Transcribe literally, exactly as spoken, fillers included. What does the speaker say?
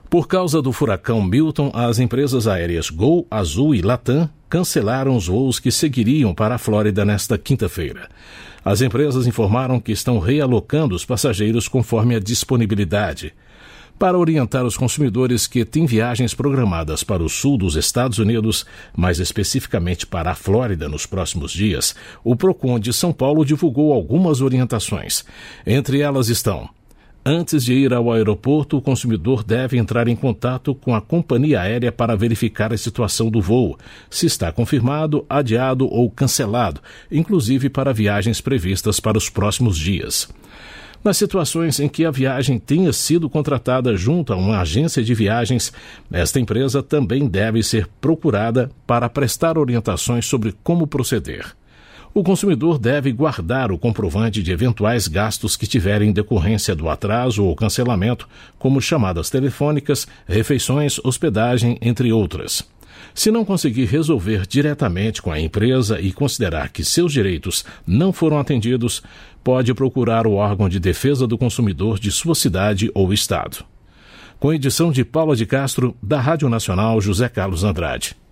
Por causa do furacão Milton, as empresas aéreas Gol, Azul e Latam cancelaram os voos que seguiriam para a Flórida nesta quinta-feira. As empresas informaram que estão realocando os passageiros conforme a disponibilidade. Para orientar os consumidores que têm viagens programadas para o sul dos Estados Unidos, mais especificamente para a Flórida nos próximos dias, o Procon de São Paulo divulgou algumas orientações. Entre elas estão: antes de ir ao aeroporto, o consumidor deve entrar em contato com a companhia aérea para verificar a situação do voo, se está confirmado, adiado ou cancelado, inclusive para viagens previstas para os próximos dias. Nas situações em que a viagem tenha sido contratada junto a uma agência de viagens, esta empresa também deve ser procurada para prestar orientações sobre como proceder. O consumidor deve guardar o comprovante de eventuais gastos que tiverem decorrência do atraso ou cancelamento, como chamadas telefônicas, refeições, hospedagem, entre outras. Se não conseguir resolver diretamente com a empresa e considerar que seus direitos não foram atendidos, pode procurar o órgão de defesa do consumidor de sua cidade ou estado. Com edição de Paula de Castro, da Rádio Nacional José Carlos Andrade.